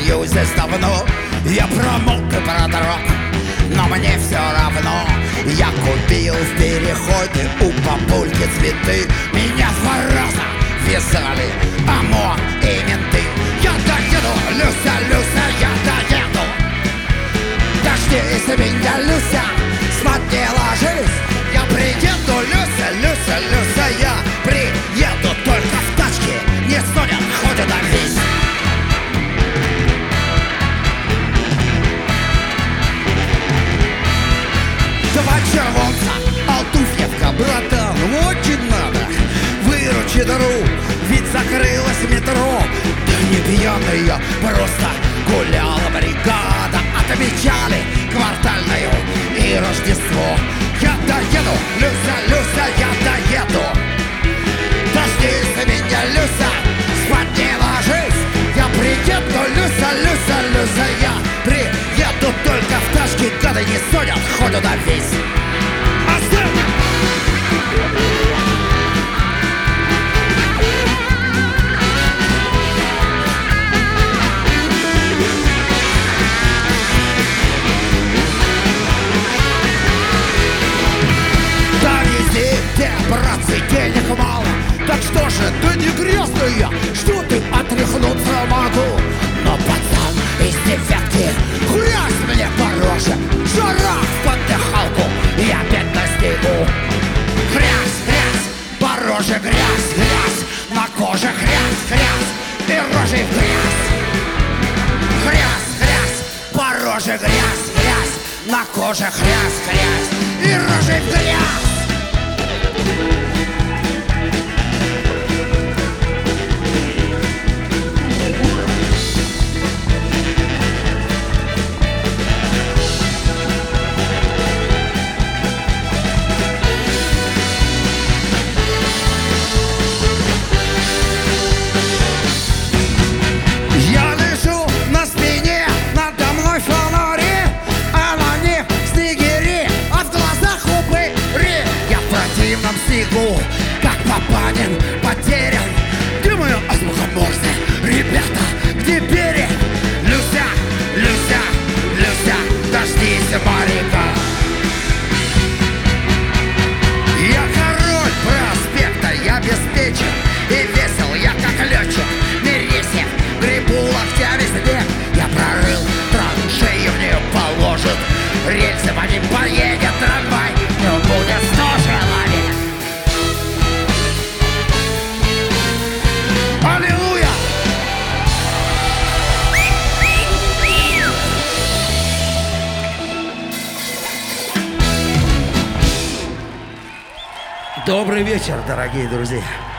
стою здесь давно. Я промок и продрог, но мне все равно. Я купил в переходе у бабульки цветы. Меня 2 раза вязали ОМОН и менты. Я доеду, Люся, Люся, я доеду. Дождись меня, Люся, спать не ложись. Я приеду, Люся, Люся, Люся, я приеду. Только в тачке не стонет, ходит весь. Два червонца, Алтуфьевка, братан, очень надо. Выручи дыру, ведь закрылось метро. Да не пьяный я, просто гуляла бригада. Отмечали квартальную и Рождество. Я доеду, Люся, Люся, я доеду. Дождись меня, Люся, спать не ложись. Я приеду, Люся, Люся, Люся, я приеду. Только в тачке гады не судят, ходят весь. Братцы, денег мало, так что же, ты не грязный я, что ты отряхнуться могу? Но пацан из 9-ки, грязь мне по роже, жара в поддыхалку, я опять на снегу. Грязь, грязь, по роже грязь, грязь, на коже грязь, грязь, и рожей в грязь. Грязь, грязь, по роже грязь, грязь, на коже грязь, грязь, и рожей в грязь. Я лежу на спине, надо мной фонари, а на них снегири, а в глазах упыри. Я в противном снегу, как Папанин, потерян. Думаю, азбука Морзе, ребята, где берег? Люся, Люся, Люся, дождись моряка. Я король проспекта, я беспечен и весел, я как летчик Мересьев, гребу локтями снег. Я прорыл траншею, в нее положит рельсы, по ним поедет трамвай, но будет 100 человек. Аллилуйя! Добрый вечер, дорогие друзья!